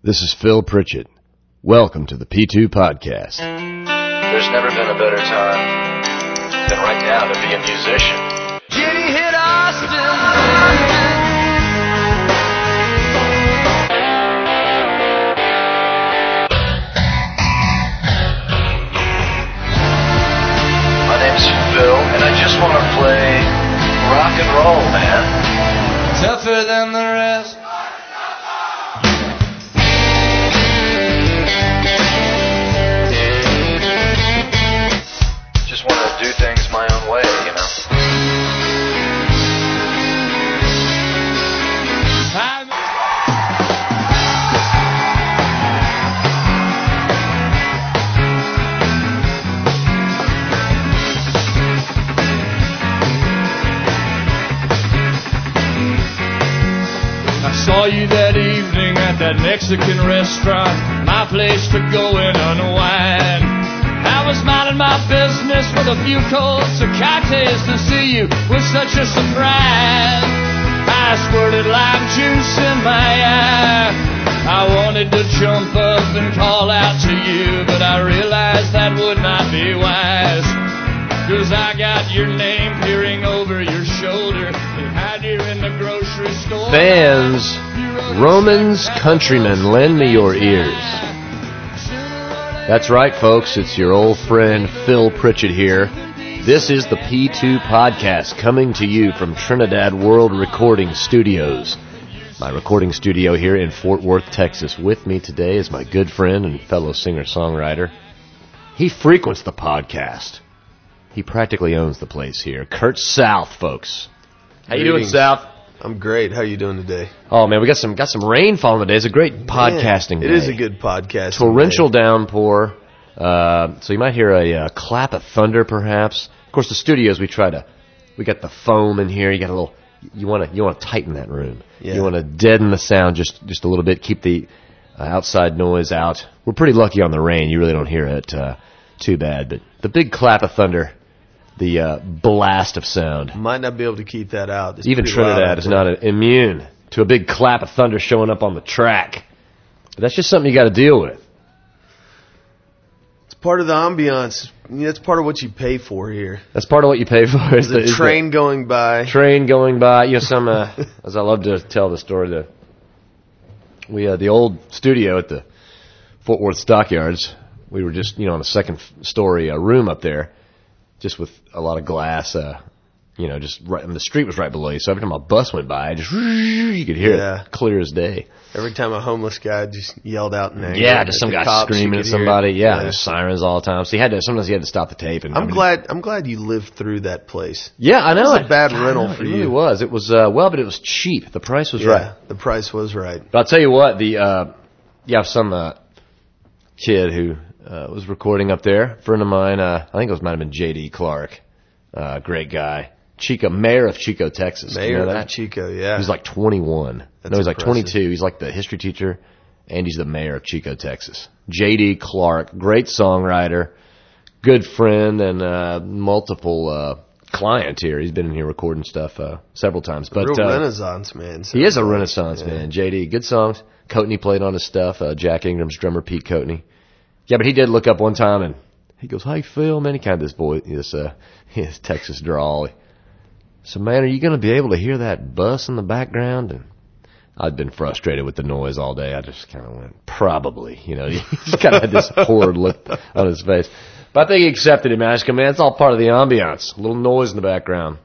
This is Phil Pritchett. Welcome to the P2 Podcast. There's never been a better time than right now to be a musician. Jenny hit Austin. My name's Phil, and I just want to play rock and roll, man. Tougher than the rest. Just want to do things my own way, you know. I saw you that evening at that Mexican restaurant, my place to go and unwind. I was minding my business with a few cold cicates to see you was such a surprise. I squirted lime juice in my eye. I wanted to jump up and call out to you, but I realized that would not be wise. 'Cause I got your name peering over your shoulder behind you in the grocery store. Fans, Romans, countrymen, lend me your ears. That's right, folks. It's your old friend Phil Pritchett here. This is the P2 Podcast, coming to you from Trinidad World Recording Studios. My recording studio here in Fort Worth, Texas. With me today is my good friend and fellow singer-songwriter. He frequents the podcast. He practically owns the place here. Kurt South, folks. How you doing, South? I'm great. How you doing today? Oh man, we got some rain falling today. It's a great podcasting day. It is a good podcast. Torrential downpour. So you might hear a clap of thunder, perhaps. Of course, the studios we got the foam in here. You got a little. You want to tighten that room. Yeah. You want to deaden the sound just a little bit. Keep the outside noise out. We're pretty lucky on the rain. You really don't hear it too bad. But the big clap of thunder. The blast of sound. Might not be able to keep that out. It's even Trinidad is not immune to a big clap of thunder showing up on the track. But that's just something you got to deal with. It's part of the ambiance. That's part of what you pay for here. That's part of what you pay for. The train going by. Train going by. You know, some as I love to tell the story, the old studio at the Fort Worth Stockyards. We were just on the second story room up there. Just with a lot of glass, just right. I mean, the street was right below you, so every time a bus went by, you could hear it clear as day. Every time a homeless guy just yelled out in anger. Yeah, just some guy screaming at somebody. Yeah, there's sirens all the time. So sometimes you had to stop the tape. And I'm glad you lived through that place. Yeah, I know. It was a bad rental for you. It really was. It was but it was cheap. The price was right. The price was right. But I'll tell you what, some kid who was recording up there. A friend of mine, I think it might have been J.D. Clark. Great guy. Mayor of Chico, Texas. Mayor you know of Chico, yeah. He's like 21. That's he's like impressive. 22. He's like the history teacher, and he's the mayor of Chico, Texas. J.D. Clark, great songwriter, good friend, and multiple client here. He's been in here recording stuff several times. But real Renaissance man. He is a Renaissance man. J.D., good songs. Coatney played on his stuff. Jack Ingram's drummer, Pete Coatney. Yeah, but he did look up one time and he goes, "Hey Phil, man," he kind of his Texas drawl. So, man, are you going to be able to hear that bus in the background? And I'd been frustrated with the noise all day. I just kind of went, probably, He just kind of had this horrid look on his face. But I think he accepted it, man. I just go, man, it's all part of the ambiance. A little noise in the background.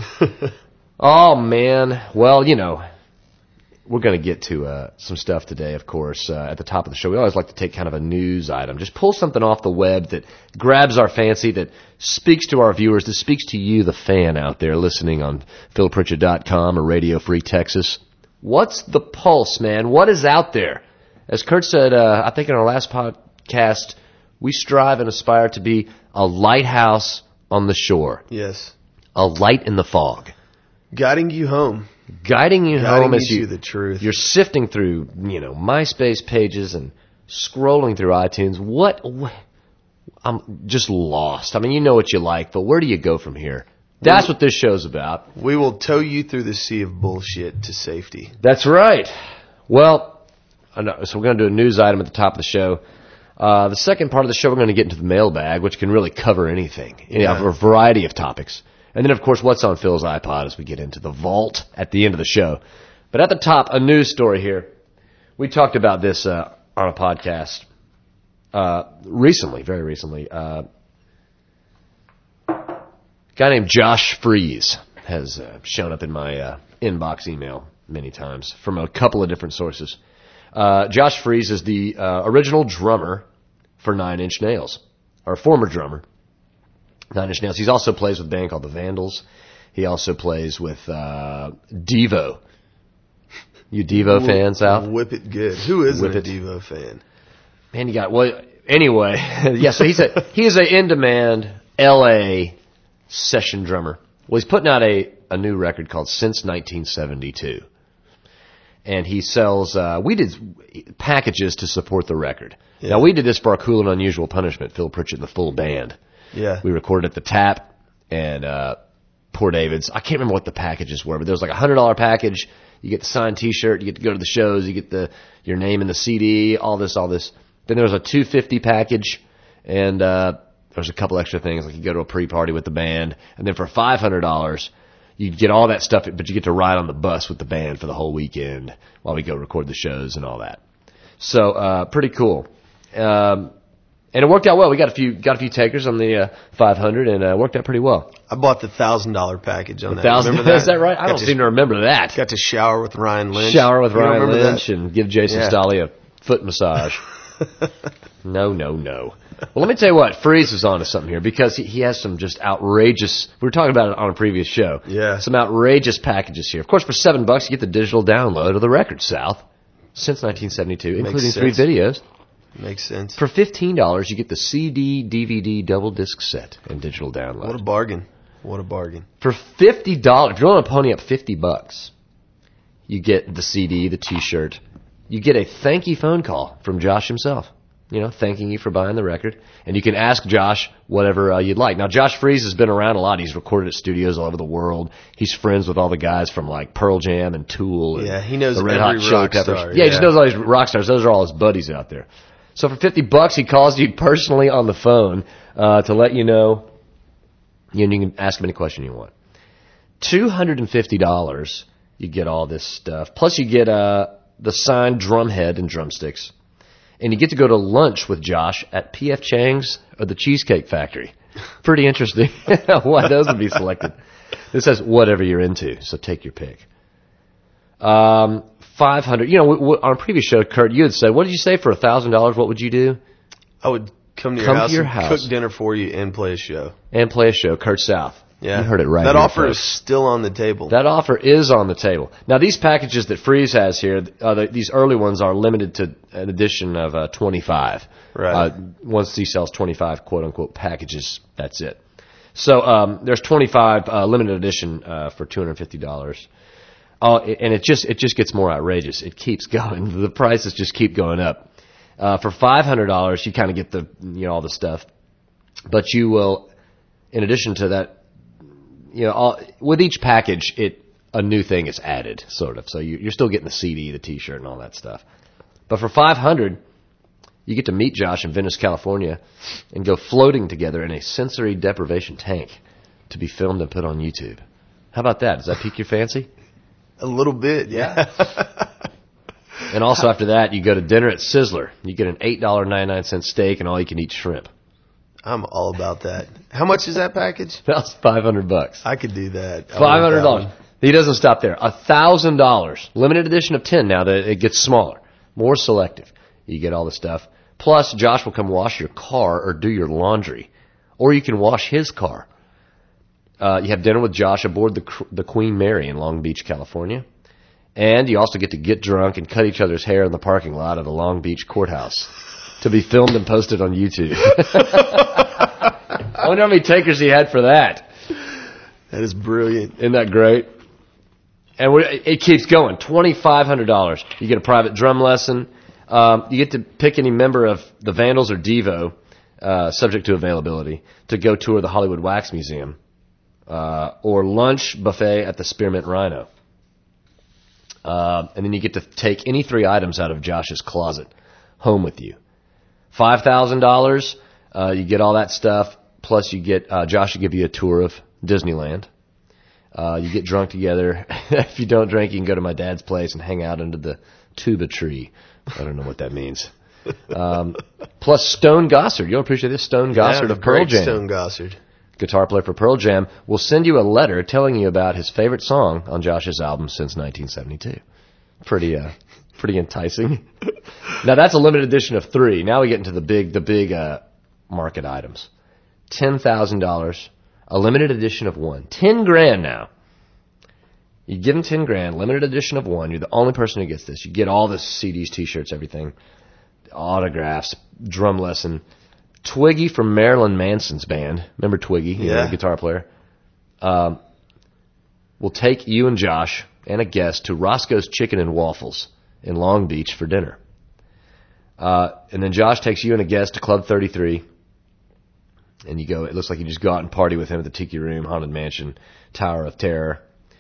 Oh, man. Well, we're going to get to some stuff today, of course, at the top of the show. We always like to take kind of a news item. Just pull something off the web that grabs our fancy, that speaks to our viewers, that speaks to you, the fan out there listening on philpritchett.com or Radio Free Texas. What's the pulse, man? What is out there? As Kurt said, I think in our last podcast, we strive and aspire to be a lighthouse on the shore. Yes. A light in the fog. Guiding you home. Guiding you home as you the truth. You're sifting through, MySpace pages and scrolling through iTunes. What? I'm just lost. I mean, you know what you like, but where do you go from here? That's what this show's about. We will tow you through the sea of bullshit to safety. That's right. Well, So we're going to do a news item at the top of the show. The second part of the show, we're going to get into the mailbag, which can really cover anything, a variety of topics. And then, of course, what's on Phil's iPod as we get into the vault at the end of the show. But at the top, a news story here. We talked about this on a podcast recently, very recently. A guy named Josh Freeze has shown up in my inbox email many times from a couple of different sources. Josh Freeze is the original drummer for Nine Inch Nails, or former drummer, Nine Inch Nails. He also plays with a band called the Vandals. He also plays with Devo. You Devo fans out? Whip it good. Who isn't a Devo fan? Man, you got, well, anyway. Yeah, so he's a in-demand LA session drummer. Well, he's putting out a new record called Since 1972. And he sells, we did packages to support the record. Yeah. Now, we did this for our Cool and Unusual Punishment, Phil Pritchett and the full band. Yeah. We recorded at the Tap and Poor David's. I can't remember what the packages were, but there was like a $100 package. You get the signed T-shirt, you get to go to the shows, you get your name in the CD, all this. Then there was a $250 package, and there was a couple extra things, like you go to a pre-party with the band, and then for $500, you get all that stuff, but you get to ride on the bus with the band for the whole weekend while we go record the shows and all that. So pretty cool. And it worked out well. We got a few takers on the 500, and it worked out pretty well. I bought the $1,000 package on that. Remember that? Is that right? I don't seem to remember that. Got to shower with Ryan Lynch. Shower with Ryan Lynch and give Jason Stolle a foot massage. No. Well, let me tell you what. Freeze is on to something here because he has some just outrageous. We were talking about it on a previous show. Yeah. Some outrageous packages here. Of course, for $7, you get the digital download of the record, South, since 1972, including 3 videos. Makes sense. For $15, you get the CD, DVD, double disc set and digital download. What a bargain. For $50, if you want to pony up $50, you get the CD, the T-shirt. You get a thank you phone call from Josh himself, thanking you for buying the record. And you can ask Josh whatever you'd like. Now, Josh Freeze has been around a lot. He's recorded at studios all over the world. He's friends with all the guys from like Pearl Jam and Tool. And he knows the Red every Hot Chili rock Peppers. star. Yeah, he just knows all these rock stars. Those are all his buddies out there. So for $50, he calls you personally on the phone to let you know. You can ask him any question you want. $250, you get all this stuff. Plus, you get the signed drum head and drumsticks. And you get to go to lunch with Josh at P.F. Chang's or the Cheesecake Factory. Pretty interesting why those would be selected. This says whatever you're into, so take your pick. 500. On a previous show, Kurt, you had said, what did you say for $1,000? What would you do? I would come to your house, cook dinner for you, and play a show. Kurt South. Yeah. You heard it right. That offer folks. is still on the table. That offer is on the table. Now, these packages that Freeze has here, these early ones are limited to an edition of 25. Right. Once he sells 25 quote-unquote packages, that's it. So there's 25 limited edition for $250. And it just gets more outrageous. It keeps going. The prices just keep going up. For $500, you kind of get the all the stuff, but you will, in addition to that, with each package, a new thing is added, sort of. So you're still getting the CD, the T-shirt, and all that stuff. But for $500, you get to meet Josh in Venice, California, and go floating together in a sensory deprivation tank to be filmed and put on YouTube. How about that? Does that pique your fancy? A little bit, yeah. And also after that, you go to dinner at Sizzler. You get an $8.99 steak and all-you-can-eat shrimp. I'm all about that. How much is that package? That's $500. I could do that. $500. He doesn't stop there. $1,000. Limited edition of 10 now that it gets smaller. More selective. You get all the stuff. Plus, Josh will come wash your car or do your laundry. Or you can wash his car. You have dinner with Josh aboard the Queen Mary in Long Beach, California. And you also get to get drunk and cut each other's hair in the parking lot of the Long Beach courthouse to be filmed and posted on YouTube. I wonder how many takers he had for that. That is brilliant. Isn't that great? And it keeps going. $2,500. You get a private drum lesson. You get to pick any member of the Vandals or Devo, subject to availability, to go tour the Hollywood Wax Museum. Or lunch buffet at the Spearmint Rhino. And then you get to take any 3 items out of Josh's closet home with you. $5,000, you get all that stuff, plus you get, Josh will give you a tour of Disneyland. You get drunk together. If you don't drink, you can go to my dad's place and hang out under the tuba tree. I don't know what that means. Plus Stone Gossard. You'll appreciate this. Stone Gossard of Pearl Jam. Stone Gossard. Guitar player for Pearl Jam, will send you a letter telling you about his favorite song on Josh's album since 1972. Pretty enticing. Now that's a limited edition of 3. Now we get into the big market items. $10,000, a limited edition of 1. $10,000 now. You give him $10,000, limited edition of 1. You're the only person who gets this. You get all the CDs, T-shirts, everything, autographs, drum lesson. Twiggy from Marilyn Manson's band. Remember Twiggy? Yeah. The guitar player. Will take you and Josh and a guest to Roscoe's Chicken and Waffles in Long Beach for dinner. And then Josh takes you and a guest to Club 33. And you go, it looks like you just go out and party with him at the Tiki Room, Haunted Mansion, Tower of Terror.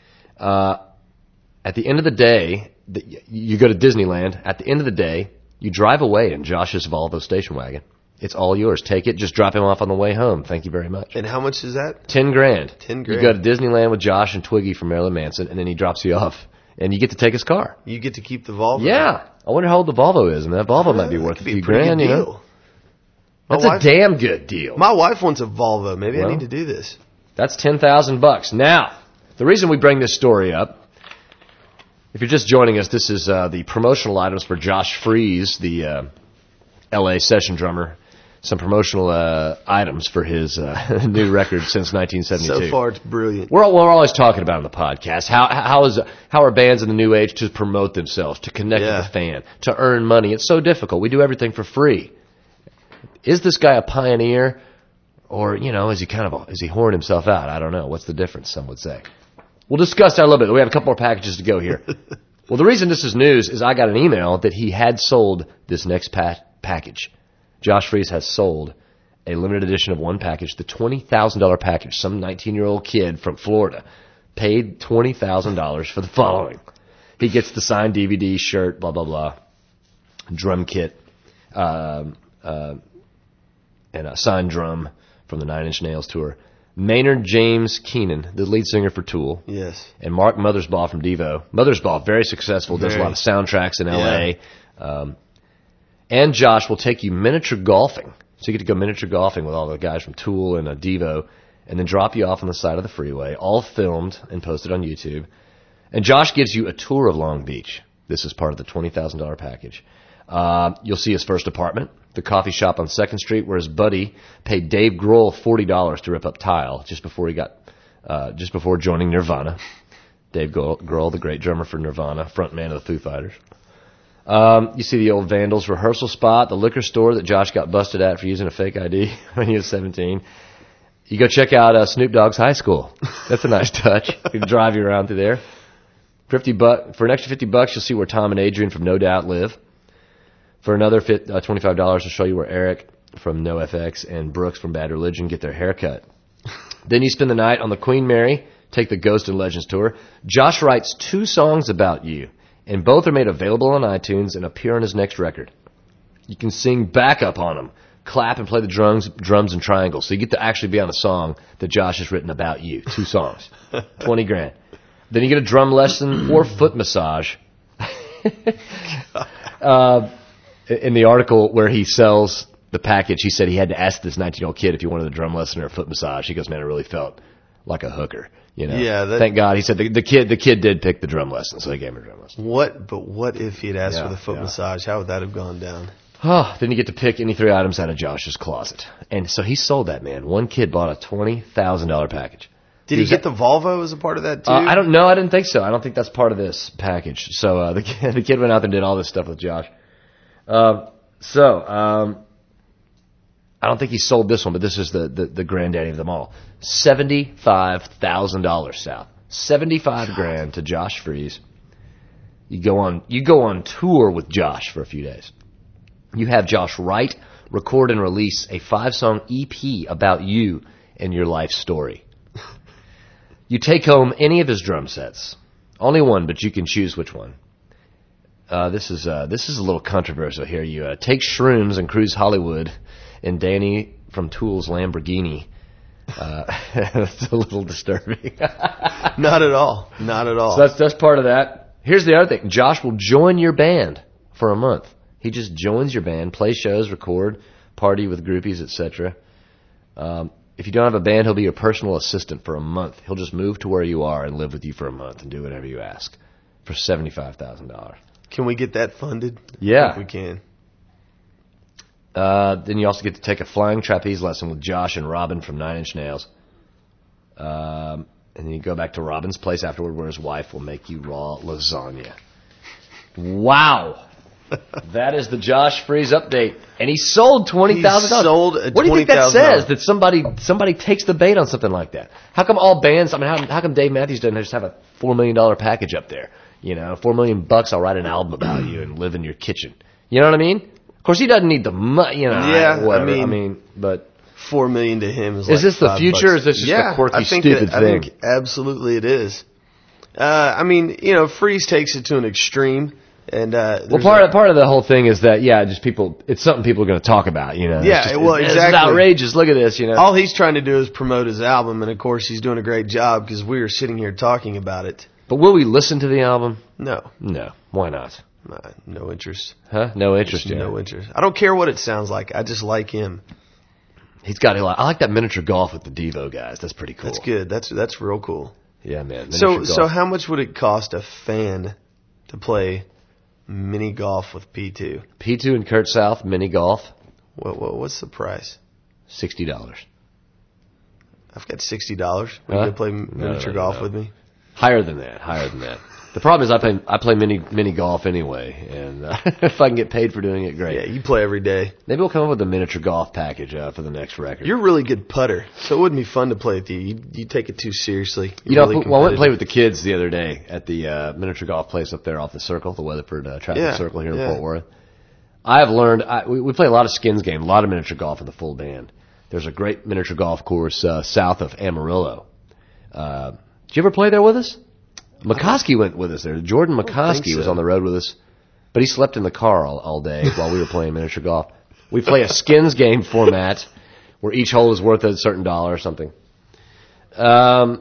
At the end of the day, you go to Disneyland. At the end of the day, you drive away in Josh's Volvo station wagon. It's all yours. Take it. Just drop him off on the way home. Thank you very much. And how much is that? $10,000. $10,000. You go to Disneyland with Josh and Twiggy from Marilyn Manson, and then he drops you off, and you get to take his car. You get to keep the Volvo. Yeah. I wonder how old the Volvo is, and that Volvo might be worth a few grand, you know. That's a damn good deal. My wife wants a Volvo. Maybe I need to do this. That's $10,000. Now, the reason we bring this story up, if you're just joining us, this is the promotional items for Josh Freese, the L.A. session drummer. Some promotional items for his new record since 1972. So far, it's brilliant. We're always talking about on the podcast how are bands in the new age to promote themselves, to connect with the fan, to earn money. It's so difficult. We do everything for free. Is this guy a pioneer, or is he whoring himself out? I don't know. What's the difference? Some would say. We'll discuss that a little bit. We have a couple more packages to go here. Well, the reason this is news is I got an email that he had sold this next package. Josh Freese has sold a limited edition of 1 package, the $20,000 package. Some 19-year-old kid from Florida paid $20,000 for the following. He gets the signed DVD, shirt, blah, blah, blah, drum kit, and a signed drum from the Nine Inch Nails tour. Maynard James Keenan, the lead singer for Tool. Yes. And Mark Mothersbaugh from Devo. Mothersbaugh, very successful, does a lot of soundtracks in L.A., and Josh will take you miniature golfing. So you get to go miniature golfing with all the guys from Tool and Devo, and then drop you off on the side of the freeway, all filmed and posted on YouTube. And Josh gives you a tour of Long Beach. This is part of the $20,000 package. You'll see his first apartment, the coffee shop on 2nd Street, where his buddy paid Dave Grohl $40 to rip up tile just before joining Nirvana. Dave Grohl, the great drummer for Nirvana, frontman of the Foo Fighters. You see the old Vandals rehearsal spot, the liquor store that Josh got busted at for using a fake ID when he was 17. You go check out Snoop Dogg's high school. That's a nice touch. We can drive you around through there. For an extra $50, you'll see where Tom and Adrian from No Doubt live. For another $25, I'll show you where Eric from NoFX and Brooks from Bad Religion get their haircut. Then you spend the night on the Queen Mary, take the Ghost and Legends tour. Josh writes 2 songs about you, and both are made available on iTunes and appear on his next record. You can sing backup on them, clap and play the drums and triangles. So you get to actually be on a song that Josh has written about you. 2 songs. $20,000. Then you get a drum lesson or foot massage. In the article where he sells the package, he said he had to ask this 19-year-old kid if he wanted a drum lesson or a foot massage. He goes, man, I really felt like a hooker. Yeah, thank God. He said the kid did pick the drum lesson, so he gave him a drum lesson. What if he had asked for the foot massage? How would that have gone down? Oh, then you get to pick any 3 items out of Josh's closet. And so he sold that, man. One kid bought a $20,000 package. Did he get the Volvo as a part of that, too? I don't know. I didn't think so. I don't think that's part of this package. So the kid went out there and did all this stuff with Josh. I don't think he sold this one, but this is the granddaddy of them all. $75,000, Sal. $75,000 to Josh Freese. You go on tour with Josh for a few days. You have Josh write, record, and release a 5-song EP about you and your life story. You take home any of his drum sets, Only one, but you can choose which one. This is a little controversial here. You take shrooms and cruise Hollywood in Danny from Tool's Lamborghini. That's a little disturbing. Not at all. Not at all. So that's part of that. Here's the other thing. Josh will join your band for a month. He just joins your band, play shows, record, party with groupies, etc. If you don't have a band, he'll be your personal assistant for a month. He'll just move to where you are and live with you for a month and do whatever you ask for $75,000. Can we get that funded? Yeah. I think we can. Then you also get to take a flying trapeze lesson with Josh and Robin from Nine Inch Nails. And then you go back to Robin's place afterward where his wife will make you raw lasagna. Wow. That is the Josh Freeze update. And he sold $20,000. He sold a What do you think that $20,000? says? That somebody takes the bait on something like that? How come all bands, how come Dave Matthews doesn't just have a $4 million package up there? You know, $4 million, I'll write an album about you and live in your kitchen. You know what I mean? Of course, he doesn't need the money, you know. Yeah, whatever. But $4 million to him is. Is this the $5. future? Or is this just a quirky, stupid thing? I think absolutely it is. Freeze takes it to an extreme, and part of the whole thing is that just people. It's something people are going to talk about, you know. Yeah, exactly. exactly. It's outrageous. Look at this, you know. All he's trying to do is promote his album, and of course he's doing a great job because we are sitting here talking about it. But will we listen to the album? No. Why not? No interest. Huh? No interest. No interest. I don't care what it sounds like. I just like him. He's got. I like that miniature golf with the Devo guys. That's pretty cool. That's good. That's real cool. Yeah, man. So how much would it cost a fan to play mini golf with P2? P2 and Kurt South mini golf. What's the price? $60. I've got $60. Will you play miniature golf with me? Higher than that. The problem is I play mini golf anyway, and if I can get paid for doing it, great. Yeah, you play every day. Maybe we'll come up with a miniature golf package for the next record. You're a really good putter, so it wouldn't be fun to play with you. You take it too seriously. I went and played with the kids the other day at the miniature golf place up there off the Circle, the Weatherford Traffic Circle here in Fort Worth. I have learned, we play a lot of skins game, a lot of miniature golf with the full band. There's a great miniature golf course south of Amarillo. Did you ever play there with us? McCoskey went with us there. Jordan McCoskey was on the road with us, but he slept in the car all day while we were playing miniature golf. We play a skins game format where each hole is worth a certain dollar or something. The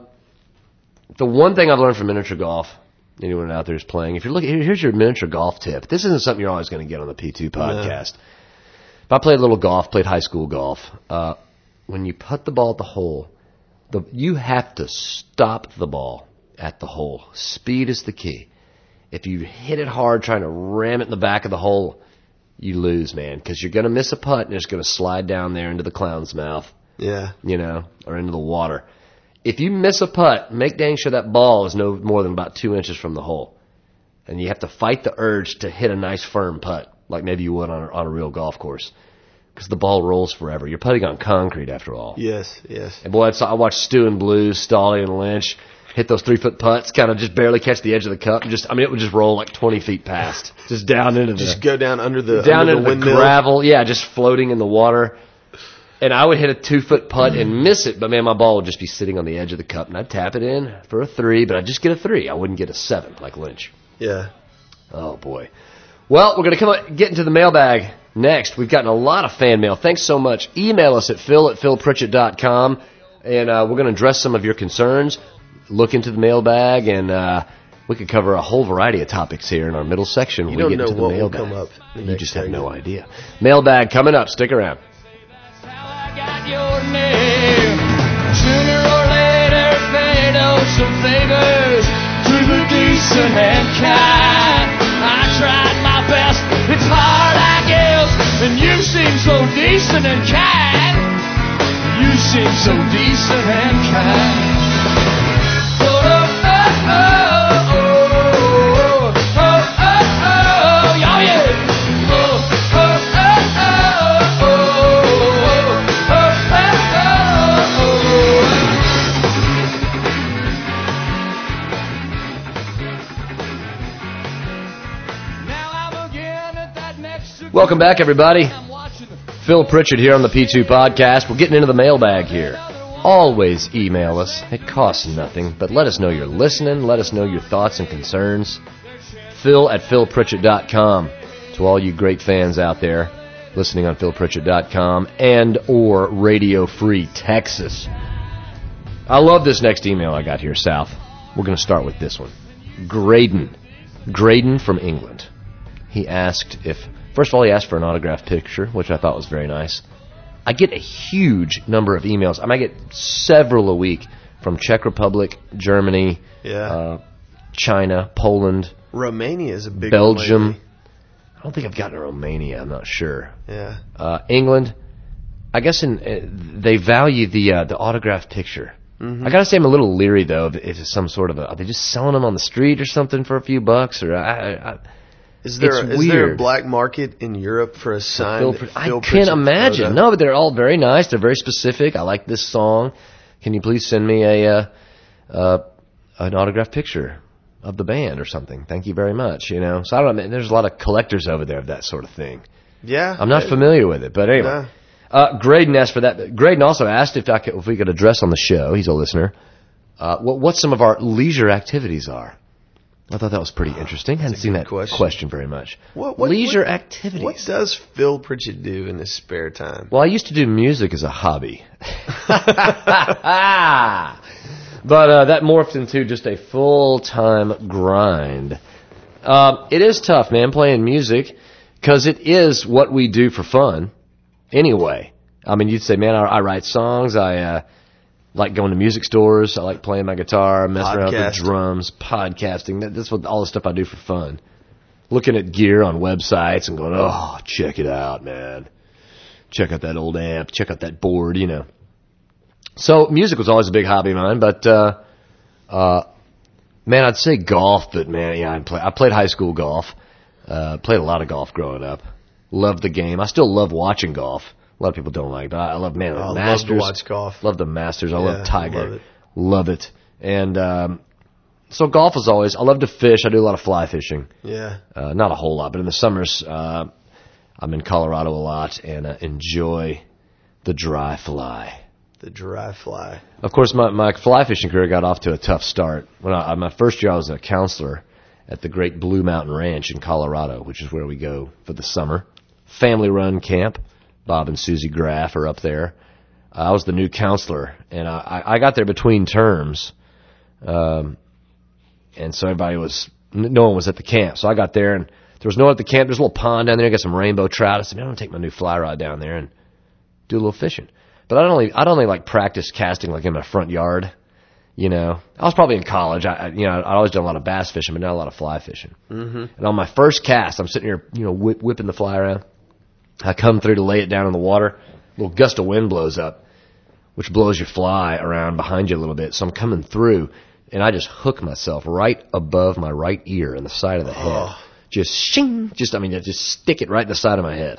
one thing I've learned from miniature golf, anyone out there is playing, if you're looking, here's your miniature golf tip. This isn't something you're always going to get on the P2 podcast. If I played a little golf, played high school golf, when you putt the ball at the hole, you have to stop the ball at the hole. Speed is the key. If you hit it hard trying to ram it in the back of the hole, you lose, man, because you're going to miss a putt and it's going to slide down there into the clown's mouth. Yeah. Or into the water. If you miss a putt, make dang sure that ball is no more than about 2 inches from the hole. And you have to fight the urge to hit a nice firm putt, like maybe you would on a real golf course. Because the ball rolls forever. You're putting on concrete after all. Yes. And boy, I watched Stu and Blues, Stolly and Lynch hit those 3-foot putts, kind of just barely catch the edge of the cup. It would just roll like 20 feet past, just down into just go down under the the gravel. Yeah, just floating in the water. And I would hit a 2-foot putt and miss it, but man, my ball would just be sitting on the edge of the cup, and I'd tap it in for a 3, but I'd just get a 3. I wouldn't get a 7 like Lynch. Yeah. Oh boy. Well, we're gonna get into the mailbag next. We've gotten a lot of fan mail. Thanks so much. Email us at phil@philpritchett.com, and we're gonna address some of your concerns. Look into the mailbag, and we could cover a whole variety of topics here in our middle section. You don't know what will come up. You just have no idea. Mailbag coming up. Stick around. Sooner or later, fate owes some favors to the decent and kind. I tried my best. It's hard, I guess, and you seem so decent and kind. You seem so decent and kind. Welcome back, everybody. Phil Pritchett here on the P2 Podcast. We're getting into the mailbag here. always email us. It costs nothing, but let us know you're listening. Let us know your thoughts and concerns. Phil@philpritchett.com. To all you great fans out there listening on philpritchett.com and or Radio Free Texas. I love this next email I got here, South. We're going to start with this one. Graydon from England. He asked first of all, he asked for an autographed picture, which I thought was very nice. I get a huge number of emails. I might get several a week from Czech Republic, Germany, China, Poland. Romania is a big Belgium. one lately. I don't think I've gotten to Romania. I'm not sure. Yeah. England. I guess they value the autographed picture. Mm-hmm. I gotta say I'm a little leery though if it's some sort of are they just selling them on the street or something for a few bucks or Is there a weird. black market in Europe for a signed Phil I can't Pritchett imagine. photo? No, but they're all very nice. They're very specific. I like this song. Can you please send me an autographed picture of the band or something? Thank you very much. So I don't know. There's a lot of collectors over there of that sort of thing. Yeah. I'm not familiar with it, but anyway. No. Graydon asked for that. Graydon also asked if we could address on the show. He's a listener. What some of our leisure activities are. I thought that was pretty interesting. Hadn't seen that question very much. What leisure activities. What does Phil Pritchett do in his spare time? Well, I used to do music as a hobby. But that morphed into just a full-time grind. It is tough, man, playing music, because it is what we do for fun anyway. I mean, you'd say, man, I write songs, I like going to music stores, I like playing my guitar, messing around with the drums, podcasting. That's all the stuff I do for fun. Looking at gear on websites and going, oh, check it out, man. Check out that old amp, check out that board, So music was always a big hobby of mine, but man, I'd say golf, but man, yeah, I played high school golf. Played a lot of golf growing up. Loved the game. I still love watching golf. A lot of people don't like it, but I love, man, the Masters. Love to watch golf. Love the Masters. I love Tiger. Love it. And so golf was always, I love to fish. I do a lot of fly fishing. Yeah. Not a whole lot, but in the summers, I'm in Colorado a lot and enjoy the dry fly. The dry fly. Of course, my fly fishing career got off to a tough start. My first year, I was a counselor at the Great Blue Mountain Ranch in Colorado, which is where we go for the summer. Family-run camp. Bob and Susie Graff are up there. I was the new counselor, and I got there between terms, and so no one was at the camp. So I got there, and there was no one at the camp. There's a little pond down there. I got some rainbow trout. I said, man, I'm going to take my new fly rod down there and do a little fishing. But I'd only like practice casting like in my front yard. I was probably in college. I'd always done a lot of bass fishing, but not a lot of fly fishing. Mm-hmm. And on my first cast, I'm sitting here, whipping the fly around. I come through to lay it down in the water. A little gust of wind blows up, which blows your fly around behind you a little bit. So I'm coming through, and I just hook myself right above my right ear in the side of the head. Just shing, just stick it right in the side of my head.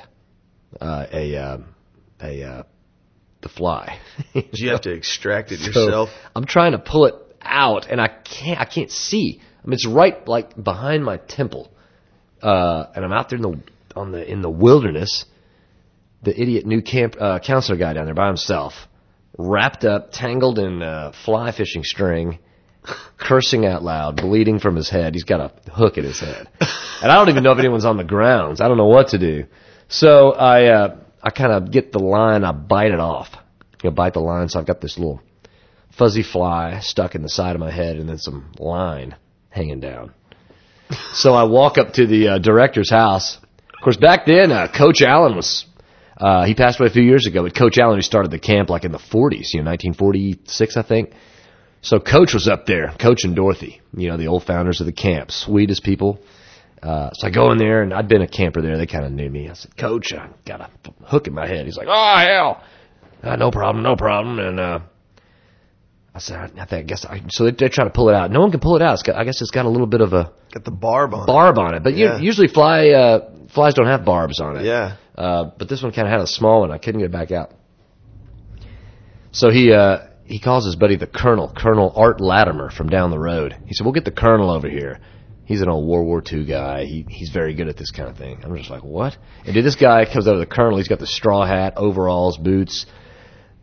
The fly. Did you have to extract it yourself? I'm trying to pull it out, and I can't see. I mean, it's right like behind my temple, and I'm out there in the wilderness. The idiot new counselor guy down there by himself, wrapped up, tangled in fly fishing string, cursing out loud, bleeding from his head. He's got a hook in his head, and I don't even know if anyone's on the grounds. I don't know what to do. So I kind of get the line, I bite it off. Bite the line, so I've got this little fuzzy fly stuck in the side of my head and then some line hanging down. So I walk up to the director's house. Of course, back then, Coach Allen was, he passed away a few years ago, but Coach Allen, who started the camp like in the 40s, 1946, I think. So Coach was up there, Coach and Dorothy, the old founders of the camp, sweetest people. So I go in there, and I'd been a camper there. They kind of knew me. I said, Coach, I got a hook in my head. He's like, oh, hell. No problem. And I said, I guess. So they try to pull it out. No one can pull it out. I guess it's got a little bit of a... Got the barb on it. But usually flies don't have barbs on it. Yeah. But this one kind of had a small one. I couldn't get it back out. So he calls his buddy the Colonel Art Latimer from down the road. He said, we'll get the Colonel over here. He's an old World War II guy. He's very good at this kind of thing. I'm just like, what? And this guy comes over, the Colonel. He's got the straw hat, overalls, boots,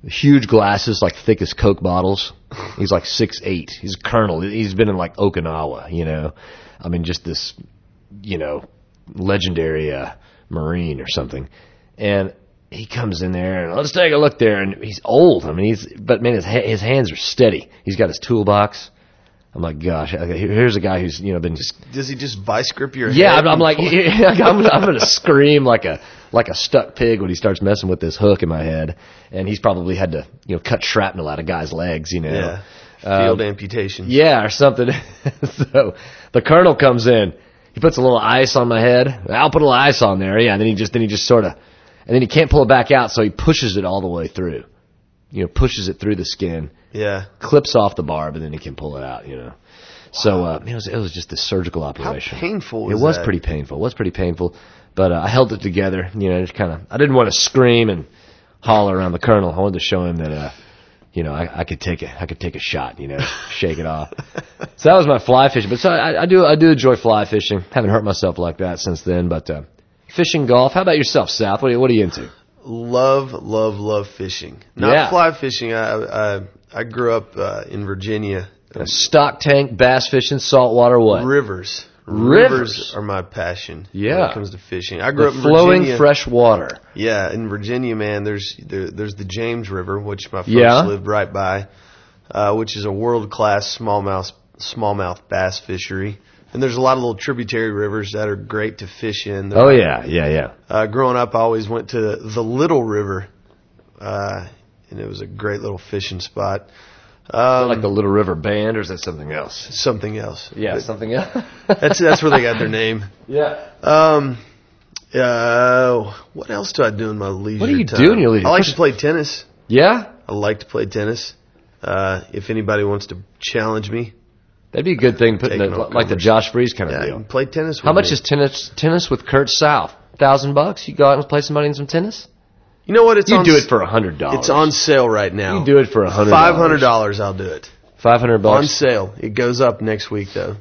huge glasses, like thick as Coke bottles. He's like 6'8". He's a colonel. He's been in like Okinawa, you know. I mean, just this, you know, legendary Marine or something. And he comes in there and let's take a look there. And he's old. I mean, but man, his hands are steady. He's got his toolbox. I'm like, gosh, here's a guy who's, you know, been just. Does he just vice grip your head? Yeah, I'm like, I'm going to scream like a stuck pig when he starts messing with this hook in my head. And he's probably had to, you know, cut shrapnel out of guys' legs, you know. Yeah. Field amputation. Yeah, or something. So the colonel comes in. He puts a little ice on my head. I'll put a little ice on there. Yeah, and then he just sort of, and then he can't pull it back out, so he pushes it all the way through. You know, pushes it through the skin. Yeah. Clips off the barb, and then he can pull it out, you know. So it was just this surgical operation. How painful was it? It was that? pretty painful. It was pretty painful. But I held it together, you know, just kind of, I didn't want to scream and holler around the colonel. I wanted to show him that, you know, I could take a shot, you know, shake it off. So that was my fly fishing. But so I do enjoy fly fishing. Haven't hurt myself like that since then. But fishing, golf. How about yourself, South? What are you into? Love fishing. Not fly fishing. I grew up in Virginia. Stock tank, bass fishing, saltwater, what? Rivers. Rivers are my passion. Yeah. When it comes to fishing. I grew up in flowing Virginia. Fresh water. Yeah, in Virginia, man, there's the James River, which my folks lived right by, which is a world-class smallmouth bass fishery. And there's a lot of little tributary rivers that are great to fish in. Growing up, I always went to the Little River, and it was a great little fishing spot. Like the Little River Band, or is that something else? Something else. Yeah, something else. That's where they got their name. Yeah. What else do I do in my leisure time? What do you do in your leisure? I like to play tennis. Yeah? I like to play tennis. If anybody wants to challenge me. That'd be a good thing, putting like the Josh Freese kind of deal. Play tennis with How much me. is tennis with Kurt South? $1,000? You go out and play somebody in some tennis? You know what? You do it for $100. It's on sale right now. You do it for $100. $500, I'll do it. $500 on sale. It goes up next week though.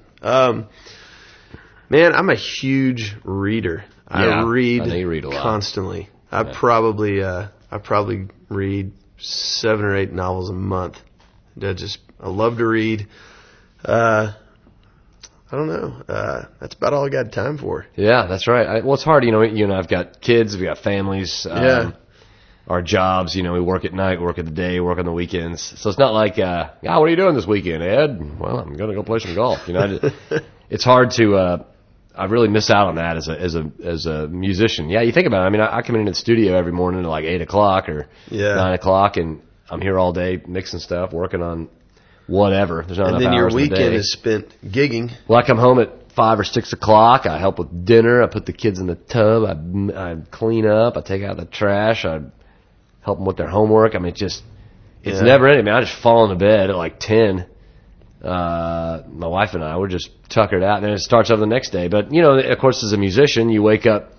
Man, I'm a huge reader. I read know you read a lot. constantly. I probably read 7 or 8 novels a month. I love to read. I don't know. That's about all I got time for. Yeah, that's right. Well, it's hard. You know, I've got kids. We've got families. Our jobs, you know, we work at night, work at the day, work on the weekends. So it's not like, what are you doing this weekend, Ed? Well, I'm going to go play some golf. You know, it's hard to, I really miss out on that as a musician. Yeah, you think about it. I mean, I come into the studio every morning at like 8 o'clock or 9 o'clock, and I'm here all day mixing stuff, working on whatever. There's not enough hours in the day. And then your weekend is spent gigging. Well, I come home at 5 or 6 o'clock. I help with dinner. I put the kids in the tub. I clean up. I take out the trash. I help them with their homework. I mean, it's never ending. I mean, I just fall into bed at like 10. My wife and I, we're just tuckered out, and then it starts over the next day. But, you know, of course, as a musician, you wake up,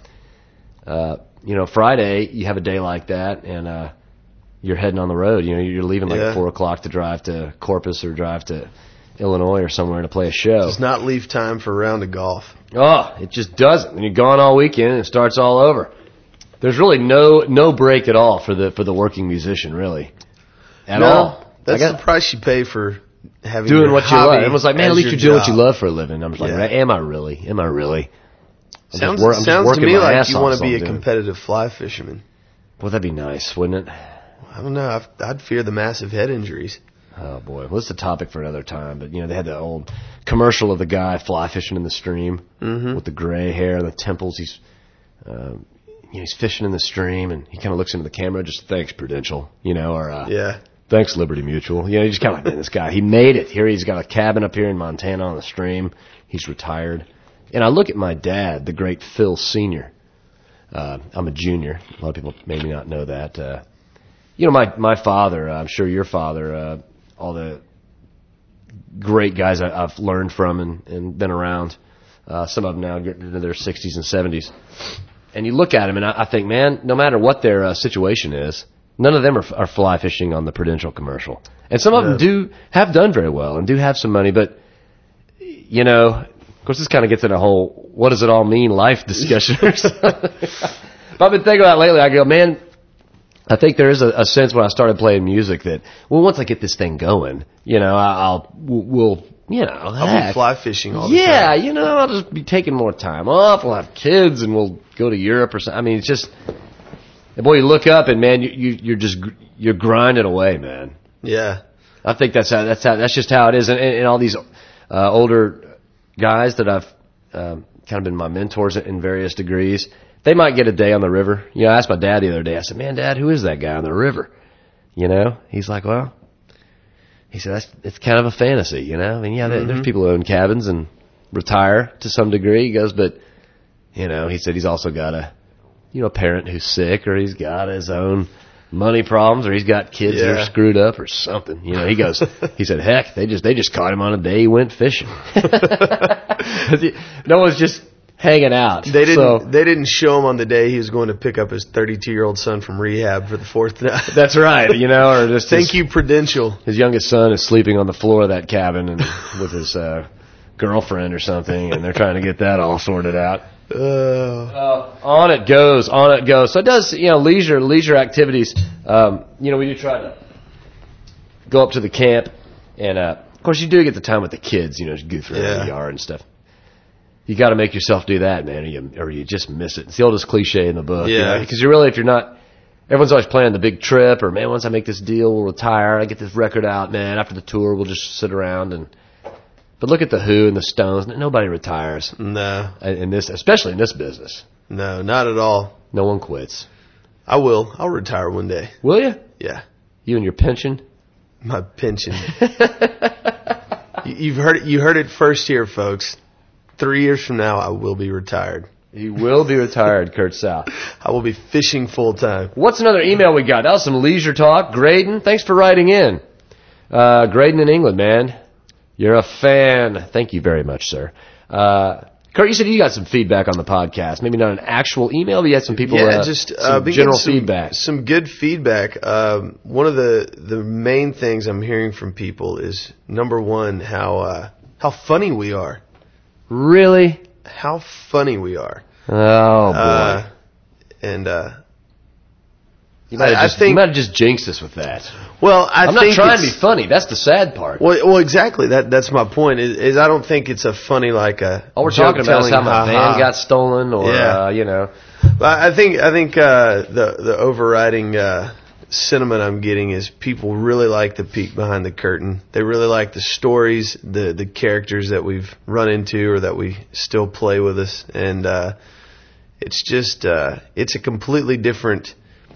you know, Friday, you have a day like that, and you're heading on the road. You know, you're leaving like at 4 o'clock to drive to Corpus or drive to Illinois or somewhere to play a show. Does not leave time for a round of golf. Oh, it just doesn't. And you're gone all weekend, and it starts all over. There's really no break at all for the working musician, really. At all. That's the price you pay for having doing what you love. It was like, man, at least you're doing what you love love for a living. I was like, am I really? Sounds to me like you want to be a competitive fly fisherman. Well, that'd be nice, wouldn't it? I don't know. I'd fear the massive head injuries. Oh, boy. Well, it's a topic for another time. But, you know, they had the old commercial of the guy fly fishing in the stream with the gray hair and the temples. He's fishing in the stream, and he kind of looks into the camera, just thanks, Prudential, you know, or thanks, Liberty Mutual. You know, you just kind of like, man, this guy, he made it. Here he's got a cabin up here in Montana on the stream. He's retired. And I look at my dad, the great Phil Sr. I'm a junior. A lot of people maybe not know that. You know, my father, I'm sure your father, all the great guys I've learned from and been around, some of them now getting into their 60s and 70s. And you look at them, and I think, man, no matter what their situation is, none of them are fly fishing on the Prudential commercial. And some of them have done very well and do have some money, but, you know, of course, this kind of gets in a whole, what does it all mean, life discussion or something. But I've been thinking about it lately. I go, man, I think there is a sense when I started playing music that, well, once I get this thing going, you know, we'll I'll be fly fishing all the time. Yeah, you know, I'll just be taking more time off. We'll have kids and we'll go to Europe or something. I mean, it's just, boy, you look up and man, you're grinding away, man. Yeah. I think that's just how it is. And all these older guys that I've kind of been my mentors in various degrees, they might get a day on the river. You know, I asked my dad the other day, I said, man, Dad, who is that guy on the river? You know, he's like, well, he said, it's kind of a fantasy, you know. I mean, yeah, there's people who own cabins and retire to some degree. He goes, but, you know, he said he's also got a parent who's sick, or he's got his own money problems, or he's got kids that are screwed up or something. You know, he goes, he said, heck, they just caught him on a day he went fishing. No one's just hanging out. They didn't show him on the day he was going to pick up his 32-year-old son from rehab for the fourth night. That's right. You know, or just thank you, Prudential. His youngest son is sleeping on the floor of that cabin and with his girlfriend or something, and they're trying to get that all sorted out. On it goes. So it does, you know, leisure activities. You know, we do try to go up to the camp, and of course you do get the time with the kids, you know, just goof around the yard and stuff. You got to make yourself do that, man, or you just miss it. It's the oldest cliche in the book. Yeah. Because you really, if you're not, everyone's always planning the big trip, or man, once I make this deal, we'll retire. I get this record out, man. After the tour, we'll just sit around But look at the Who and the Stones. Nobody retires. No. Especially in this business. No, not at all. No one quits. I will. I'll retire one day. Will you? Yeah. You and your pension? My pension. You heard it first here, folks. 3 years from now, I will be retired. You will be retired, Kurt South. I will be fishing full time. What's another email we got? That was some leisure talk. Graydon, thanks for writing in. Graydon in England, man. You're a fan. Thank you very much, sir. Kurt, you said you got some feedback on the podcast. Maybe not an actual email, but you had some people, some general feedback. Some good feedback. One of the main things I'm hearing from people is, number one, how funny we are. Really? How funny we are. Oh, boy. You might have just jinxed us with that. Well, I'm not trying to be funny. That's the sad part. Well, exactly. That's my point. Is I don't think it's a funny all we're talking about is how my van got stolen, or you know. But I think the overriding sentiment I'm getting is people really like the peek behind the curtain. They really like the stories, the characters that we've run into or that we still play with us, and it's just it's a completely different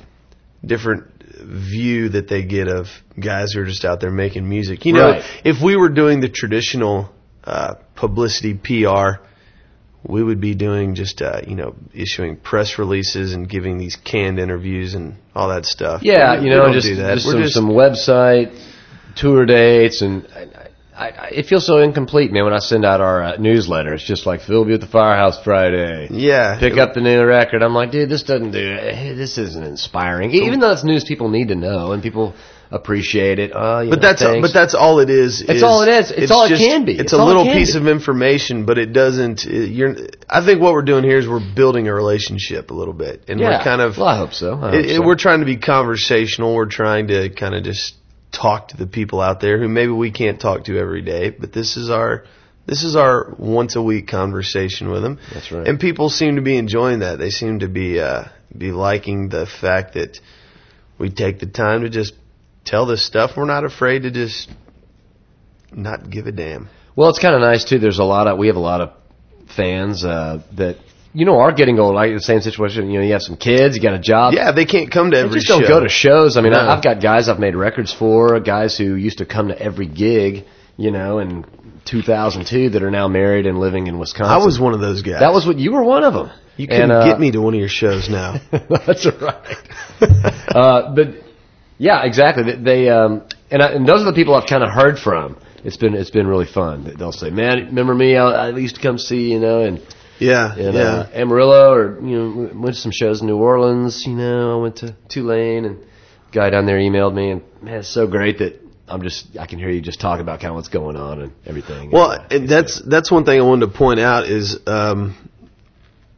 view that they get of guys who are just out there making music. You know, if we were doing the traditional publicity PR, we would be doing just issuing press releases and giving these canned interviews and all that stuff. Yeah, we don't do that. Just some website tour dates, and it feels so incomplete, man, when I send out our newsletter. It's just like, Phil will be at the Firehouse Friday. Yeah. Pick up the new record. I'm like, dude, this isn't inspiring. Even though it's news people need to know and people appreciate it. But that's all it is. It's all it is. It's all it can be. It's a little piece of information, but it doesn't. I think what we're doing here is we're building a relationship a little bit, and we're kind of. Well, I hope so. We're trying to be conversational. We're trying to kind of just talk to the people out there who maybe we can't talk to every day, but this is our once a week conversation with them. That's right. And people seem to be enjoying that. They seem to be liking the fact that we take the time to just tell this stuff. We're not afraid to just not give a damn. Well, it's kind of nice too. We have a lot of fans that are getting old. Like the same situation. You have some kids, you got a job. Yeah, they can't come to every show. They just don't go to shows. I mean, I've got guys I've made records for, guys who used to come to every gig, in 2002 that are now married and living in Wisconsin. I was one of those guys. That was you were one of them. You can get me to one of your shows now. That's right. But yeah, exactly. They and those are the people I've kind of heard from. It's been really fun. They'll say, "Man, remember me? I used to come see and." Amarillo, or went to some shows in New Orleans. I went to Tulane, and a guy down there emailed me, and man, it's so great that I can hear you just talk about kind of what's going on and everything. Well, and that's one thing I wanted to point out is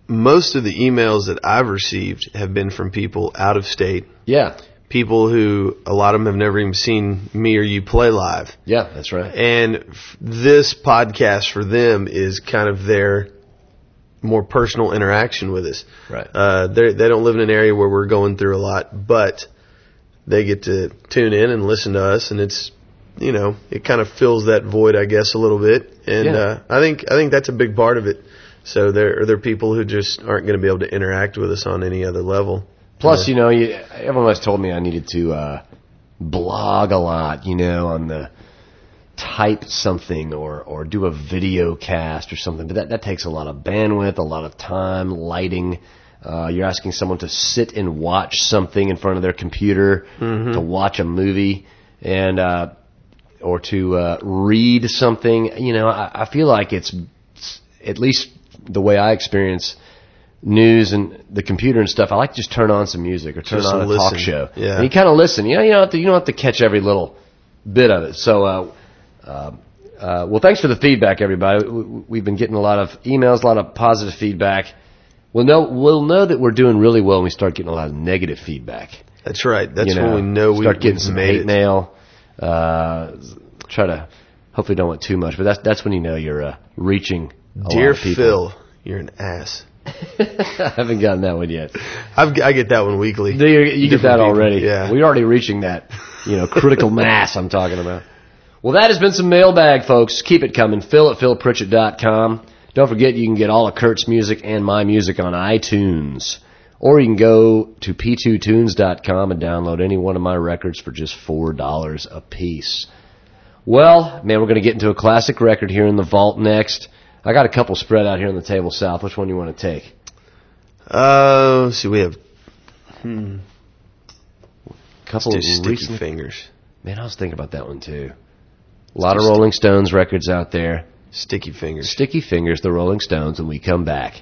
most of the emails that I've received have been from people out of state. Yeah. People who, a lot of them have never even seen me or you play live. Yeah, that's right. And this podcast for them is kind of their more personal interaction with us. Right. They don't live in an area where we're going through a lot, but they get to tune in and listen to us, and it's, you know, it kind of fills that void, I guess, a little bit. And I think that's a big part of it. So there are people who just aren't going to be able to interact with us on any other level. Plus, you know, everyone always told me I needed to blog a lot, you know, on the type something or do a video cast or something. But that takes a lot of bandwidth, a lot of time, lighting. You're asking someone to sit and watch something in front of their computer, to watch a movie, and or to read something. You know, I feel like it's, at least the way I experience news and the computer and stuff, I like to just turn on some music or turn on a talk show. Yeah. And you kind of listen. You know, you don't have to catch every little bit of it. So, well, thanks for the feedback, everybody. We've been getting a lot of emails, a lot of positive feedback. We'll know that we're doing really well when we start getting a lot of negative feedback. That's right. That's when we know we start getting some hate it. mail. Try to hopefully don't want too much, but that's when you know you're reaching a Dear lot of people. Phil, you're an ass. I haven't gotten that one yet. I get that one weekly. You get that people. already. Yeah. We're already reaching that, critical mass I'm talking about. Well, that has been some mailbag, folks. Keep it coming. Phil@philpritchett.com. Don't forget you can get all of Kurt's music and my music on iTunes. Or you can go to p2tunes.com and download any one of my records for just $4 a piece. Well, man, we're going to get into a classic record here in the vault next. I got a couple spread out here on the table south. Which one do you want to take? Let's see, we have couple of Sticky Fingers. Man, I was thinking about that one too. A lot of Rolling Stones records out there. Sticky Fingers. Sticky Fingers, the Rolling Stones, when we come back.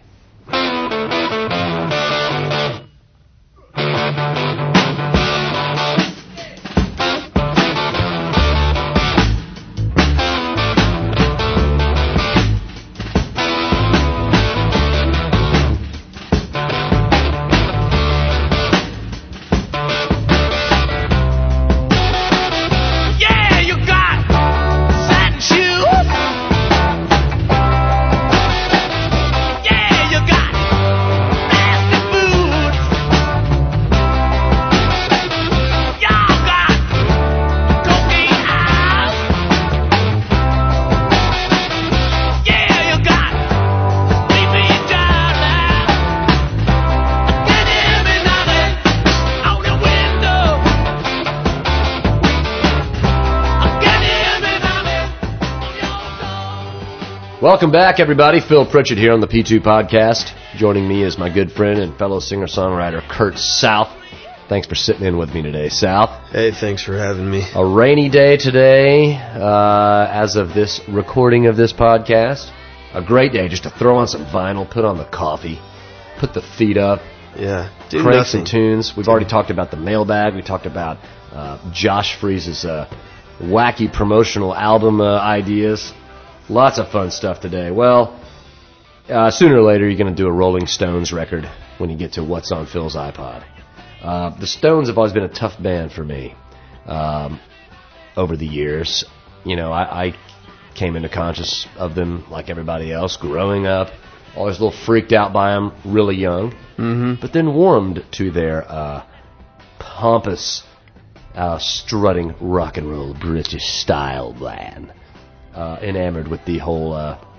Welcome back, everybody. Phil Pritchett here on the P2 Podcast. Joining me is my good friend and fellow singer-songwriter, Kurt South. Thanks for sitting in with me today, South. Hey, thanks for having me. A rainy day today, as of this recording of this podcast. A great day just to throw on some vinyl, put on the coffee, put the feet up, crank some tunes. We've already talked about the mailbag. We talked about Josh Freese's wacky promotional album ideas. Lots of fun stuff today. Well, sooner or later you're going to do a Rolling Stones record when you get to What's on Phil's iPod. The Stones have always been a tough band for me over the years. I came into conscious of them like everybody else growing up. Always a little freaked out by them, really young. But then warmed to their pompous, strutting rock and roll British style band. Enamored with the whole,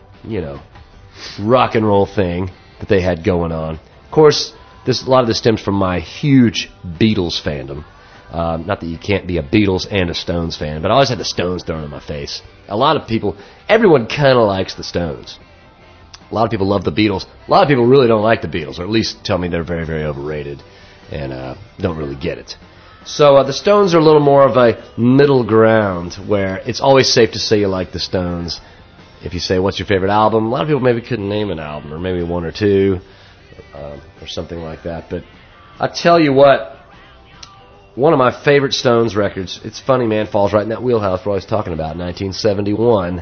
rock and roll thing that they had going on. Of course, a lot of this stems from my huge Beatles fandom. Not that you can't be a Beatles and a Stones fan, but I always had the Stones thrown in my face. A lot of people, everyone kind of likes the Stones. A lot of people love the Beatles. A lot of people really don't like the Beatles, or at least tell me they're very, very overrated and don't really get it. So the Stones are a little more of a middle ground where it's always safe to say you like the Stones. If you say, what's your favorite album? A lot of people maybe couldn't name an album, or maybe one or two, or something like that. But I tell you what, one of my favorite Stones records, it's funny, man, falls right in that wheelhouse we're always talking about, 1971,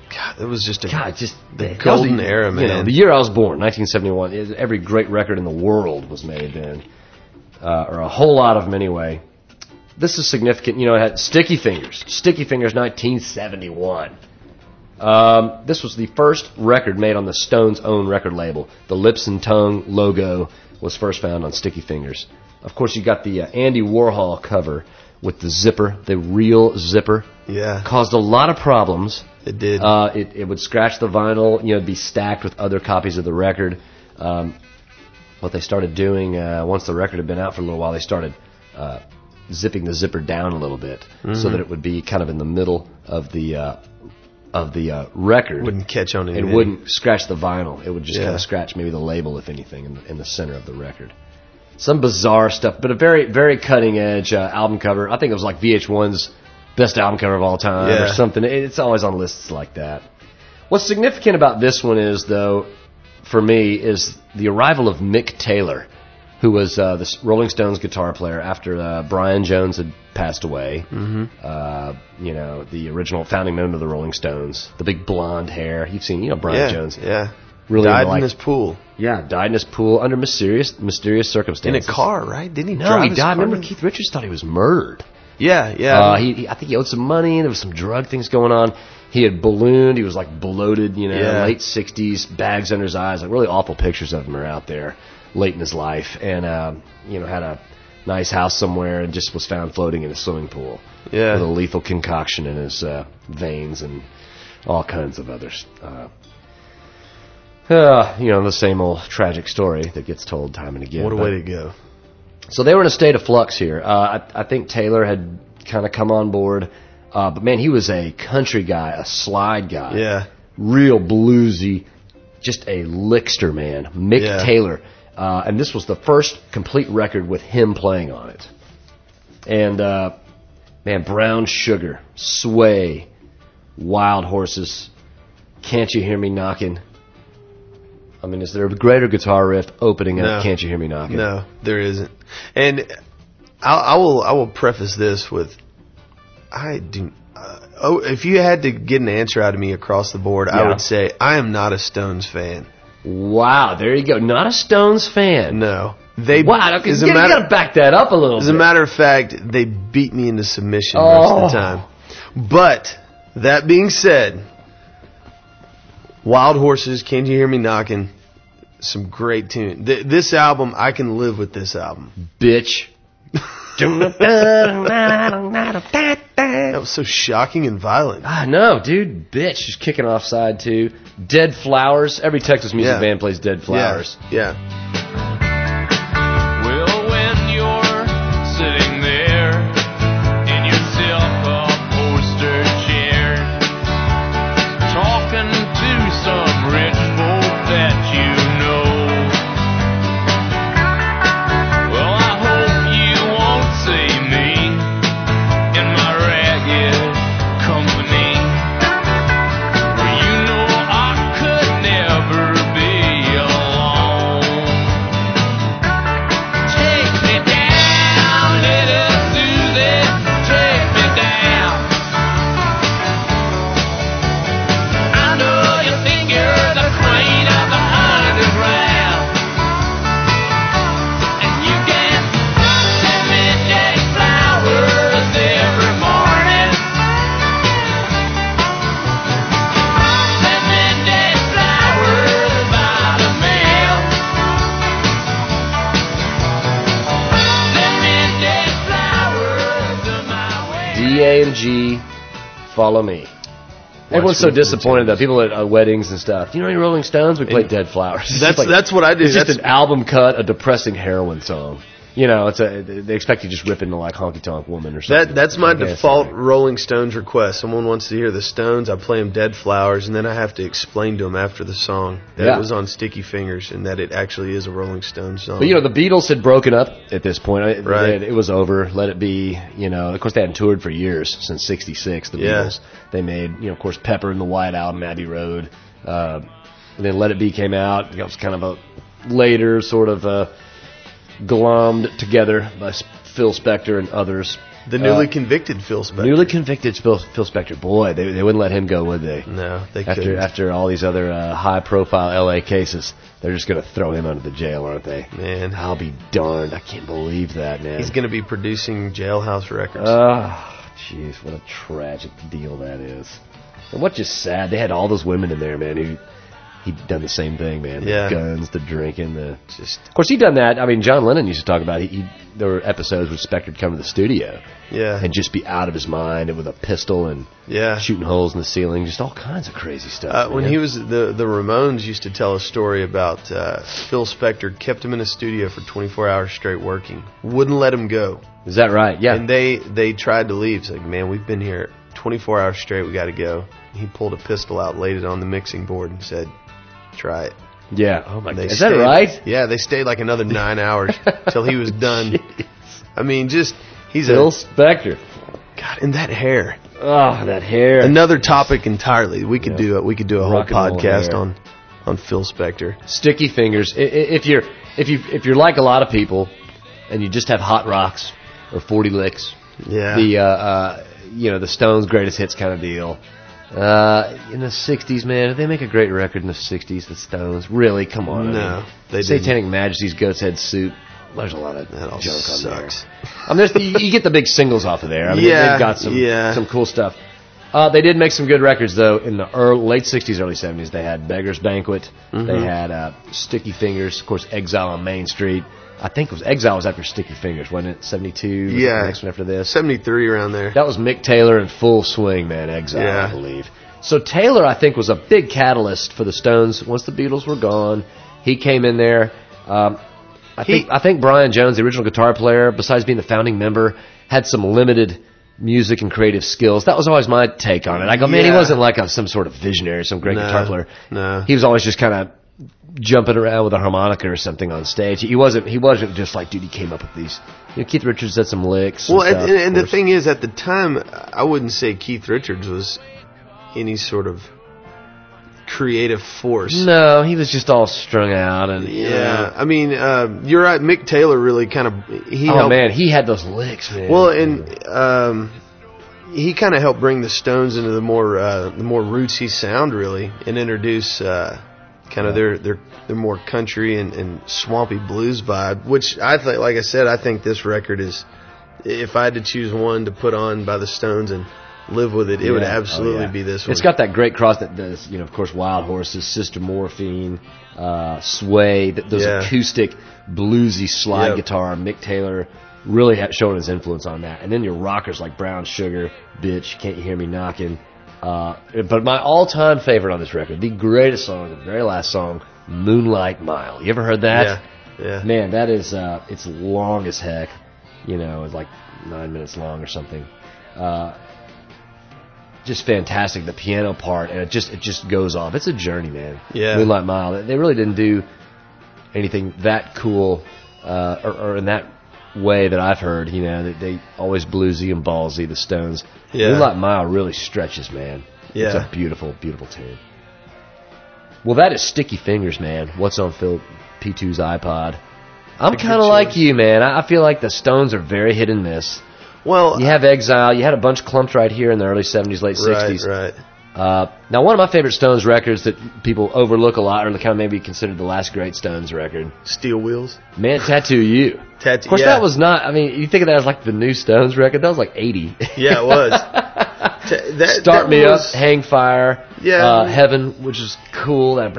God, it was just the golden era, man. You know, the year I was born, 1971. Every great record in the world was made then, or a whole lot of them anyway. This is significant. You know, it had Sticky Fingers. Sticky Fingers, 1971. This was the first record made on the Stones' own record label. The Lips and Tongue logo was first found on Sticky Fingers. Of course, you got the Andy Warhol cover with the zipper, the real zipper. Yeah. Caused a lot of problems. It did. It would scratch the vinyl, you know, be stacked with other copies of the record. What they started doing, once the record had been out for a little while, they started zipping the zipper down a little bit so that it would be kind of in the middle of the record. Wouldn't catch on anything. It wouldn't scratch the vinyl. It would just kind of scratch maybe the label, if anything, in the center of the record. Some bizarre stuff, but a very, very cutting-edge album cover. I think it was like VH1's best album cover of all time or something. It's always on lists like that. What's significant about this one is, though, for me, is the arrival of Mick Taylor, who was the Rolling Stones guitar player after Brian Jones had passed away. Mm-hmm. You know, the original founding member of the Rolling Stones, the big blonde hair. You've seen, you know, Brian Jones. Yeah. Really died in his pool. Yeah, died in his pool under mysterious circumstances. In a car, right? Didn't he? No, he died. Remember, Keith Richards thought he was murdered. Yeah. I think he owed some money. There was some drug things going on. He had ballooned. He was like bloated, you know, late 60s, bags under his eyes. Like really awful pictures of him are out there late in his life. And, you know, had a nice house somewhere and just was found floating in a swimming pool. Yeah. With a lethal concoction in his veins and all kinds of others. You know, the same old tragic story that gets told time and again. What a way to go. So they were in a state of flux here. I think Taylor had kind of come on board. But, man, he was a country guy, a slide guy. Yeah. Real bluesy, just a lickster, man. Mick Taylor. And this was the first complete record with him playing on it. And, man, Brown Sugar, Sway, Wild Horses, Can't You Hear Me Knocking? I mean, is there a greater guitar riff opening up Can't You Hear Me Knocking? No, there isn't. And I will preface this with, if you had to get an answer out of me across the board, I would say I am not a Stones fan. Wow, there you go. Not a Stones fan. No. You got to back that up a little bit. As a matter of fact, they beat me into submission most of the time. But, that being said, Wild Horses, Can't You Hear Me Knocking, some great tune. This album, I can live with this album. Bitch. That was so shocking and violent. I know, dude. Bitch. Just kicking off side two. Dead Flowers. Every Texas music band plays Dead Flowers. Yeah. Well, when you're sitting there in your silk-upholstered chair, talking to some rich folk that you know, well, I hope you won't see me in my ragged company, for you know I could never be alone. Take me down, little Susie, take me down. I know you think you're the queen of the underground, and you can send me dead flowers every morning. Send me dead flowers by the mail. Send me dead flowers to my way. D-A-N-G, Follow Me. Everyone's so disappointed that people at weddings and stuff. Do you know any Rolling Stones? We played Dead Flowers. That's what I do. It's just an album cut, a depressing heroin song. You know, they expect you to just rip into like Honky Tonk Woman or something. That's my Yeah, default sorry. Rolling Stones request. Someone wants to hear the Stones, I play them Dead Flowers, and then I have to explain to them after the song that it was on Sticky Fingers and that it actually is a Rolling Stones song. But, you know, the Beatles had broken up at this point. Right. It was over. Let It Be. You know, of course, they hadn't toured for years, since 66, the Beatles. They made, you know, of course, Pepper and the White Album, Abbey Road. And then Let It Be came out. It was kind of a later sort of glommed together by Phil Spector and others. The newly convicted Phil Spector. Newly convicted Phil Spector. Boy, they wouldn't let him go, would they? No, they couldn't. After all these other high-profile L.A. cases, they're just going to throw him under the jail, aren't they? Man. I'll be darned. I can't believe that, man. He's going to be producing Jailhouse Records. Jeez, what a tragic deal that is. And what's just sad, they had all those women in there, man, who he'd done the same thing, man. The guns, the drinking, Of course, he'd done that. I mean, John Lennon used to talk about it. There were episodes where Spector would come to the studio and just be out of his mind and with a pistol and shooting holes in the ceiling, just all kinds of crazy stuff. When he was, the Ramones used to tell a story about Phil Spector kept him in a studio for 24 hours straight working. Wouldn't let him go. Is that right? Yeah. And they tried to leave. It's like, man, we've been here 24 hours straight. We got to go. He pulled a pistol out, laid it on the mixing board, and said, "Try it." Yeah. Oh my God. Is that right? Yeah, they stayed like another 9 hours till he was done. Jeez. I mean, he's Phil Spector. God, and that hair. Oh, that hair. Another topic entirely. We could do a whole podcast on Phil Spector. Sticky fingers. If you're like a lot of people, and you just have hot rocks or 40 licks. Yeah. The Stones' greatest hits kind of deal. In the 60s, man, did they make a great record in the 60s, the Stones? Really? Come on. No, they didn't. Satanic Majesty's Goat's Head Soup. There's a lot of that all junk sucks. on there. You get the big singles off of there. I mean, they've got some cool stuff. They did make some good records, though. In the late 60s, early 70s, they had Beggar's Banquet. Mm-hmm. They had Sticky Fingers. Of course, Exile on Main Street. I think Exile was after Sticky Fingers, wasn't it? 72? Yeah. The next one after this? 73, around there. That was Mick Taylor in full swing, man, Exile, I believe. So Taylor, I think, was a big catalyst for the Stones. Once the Beatles were gone, he came in there. I think Brian Jones, the original guitar player, besides being the founding member, had some limited music and creative skills. That was always my take on it. I go, man, he wasn't like some sort of visionary, some great guitar player. No. He was always just kind of jumping around with a harmonica or something on stage. He wasn't just like, dude, he came up with these. Keith Richards had some licks. Well, and the thing is, at the time, I wouldn't say Keith Richards was any sort of creative force. No, he was just all strung out. And I mean, you're right. Mick Taylor really kind of man, he had those licks, man. Well, and he kind of helped bring the Stones into the more rootsy sound, really, and introduce kind of their more country and swampy blues vibe. Which I think, like I said, I think this record is, if I had to choose one to put on by the Stones and live with it, it would absolutely be this one. It's got that great cross that does, of course, Wild Horses, Sister Morphine, Sway, those acoustic, bluesy slide guitar. Mick Taylor really showing his influence on that. And then your rockers like Brown Sugar, Bitch, Can't You Hear Me Knocking. But my all-time favorite on this record, the greatest song, the very last song, Moonlight Mile. You ever heard that? Yeah. Man, that is, it's long as heck. It's like 9 minutes long or something. Just fantastic, the piano part, and it just goes off. It's a journey, man. Yeah. Moonlight Mile. They really didn't do anything that cool, or in that way that I've heard. They always bluesy and ballsy, the Stones. Yeah. Moonlight Mile really stretches, man. Yeah. It's a beautiful, beautiful tune. Well, that is Sticky Fingers, man. What's on Phil P2's iPod? I'm kind of like you, man. I feel like the Stones are very hit and miss. Well, you have Exile. You had a bunch clumped right here in the early 70s, late 60s. Right. Now, one of my favorite Stones records that people overlook a lot, or kind of maybe considered the last great Stones record, Steel Wheels. Man, Tattoo You. Of course, that was not. I mean, you think of that as like the new Stones record. That was like 80. Yeah, it was. Start Me Up, Hang Fire, Heaven, which is cool. That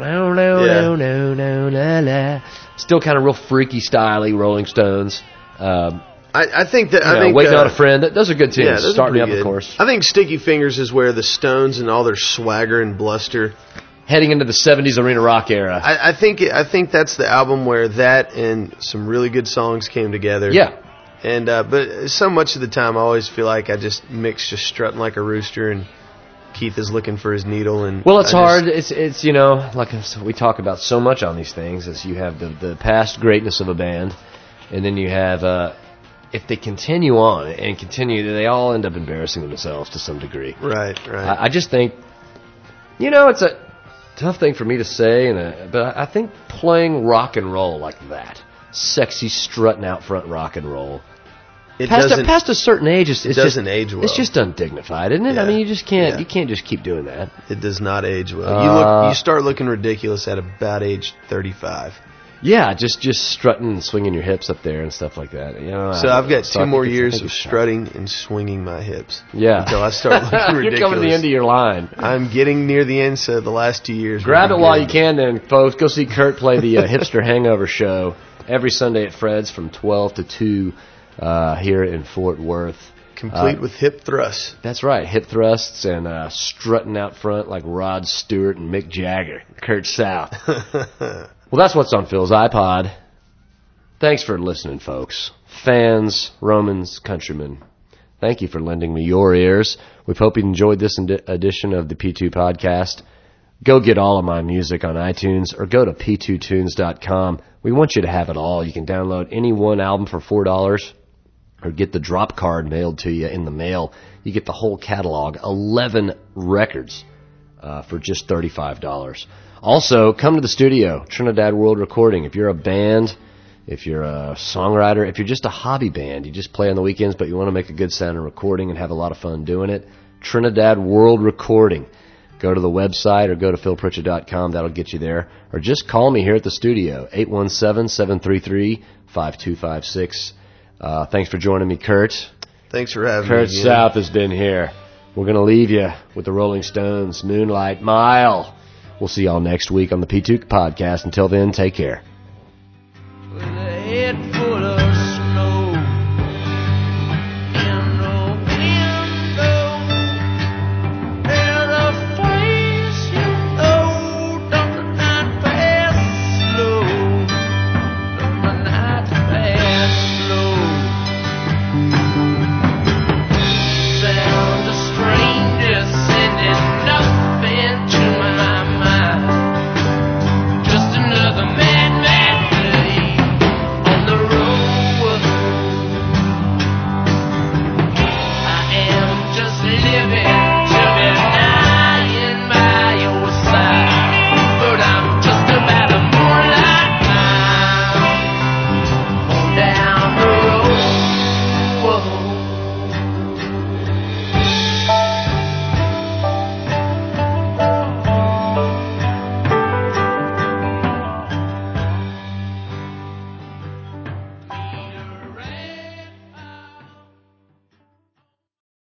no. Still kind of real freaky, styly Rolling Stones. I think that Waiting on a Friend. Those are good tunes. Yeah, Start Me Up, of course. I think Sticky Fingers is where the Stones and all their swagger and bluster, heading into the 70s arena rock era. I think that's the album where that and some really good songs came together. Yeah. And but so much of the time, I always feel like Mick's just strutting like a rooster, and Keith is looking for his needle. And it's hard. It's like we talk about so much on these things, is you have the past greatness of a band, and then you have. If they continue on and continue, they all end up embarrassing themselves to some degree. Right. I just think, it's a tough thing for me to say, but I think playing rock and roll like that, sexy, strutting out front rock and roll, Past a certain age, it doesn't age well. It's just undignified, isn't it? Yeah. I mean, you just can't. Yeah. You can't just keep doing that. It does not age well. You start looking ridiculous at about age 35. Yeah, just strutting and swinging your hips up there and stuff like that. You know. So I've got 2 more years of strutting and swinging my hips. Yeah. Until I start looking ridiculous. You're coming to the end of your line. I'm getting near the end. So the last 2 years. Grab it while you can, then, folks. Go see Kurt play the Hipster Hangover show every Sunday at Fred's from 12 to 2 here in Fort Worth. Complete with hip thrusts. That's right, hip thrusts and strutting out front like Rod Stewart and Mick Jagger. Kurt South. Well, that's what's on Phil's iPod. Thanks for listening, folks. Fans, Romans, countrymen, thank you for lending me your ears. We hope you enjoyed this edition of the P2 Podcast. Go get all of my music on iTunes or go to p2tunes.com. We want you to have it all. You can download any one album for $4 or get the drop card mailed to you in the mail. You get the whole catalog, 11 records, for just $35. Also, come to the studio, Trinidad World Recording. If you're a band, if you're a songwriter, if you're just a hobby band, you just play on the weekends but you want to make a good sounding recording and have a lot of fun doing it, Trinidad World Recording. Go to the website or go to philpritchett.com. That'll get you there. Or just call me here at the studio, 817-733-5256. Thanks for joining me, Kurt. Thanks for having me. Kurt South has been here. We're going to leave you with the Rolling Stones, Moonlight Mile. We'll see y'all next week on the P2 Podcast. Until then, take care.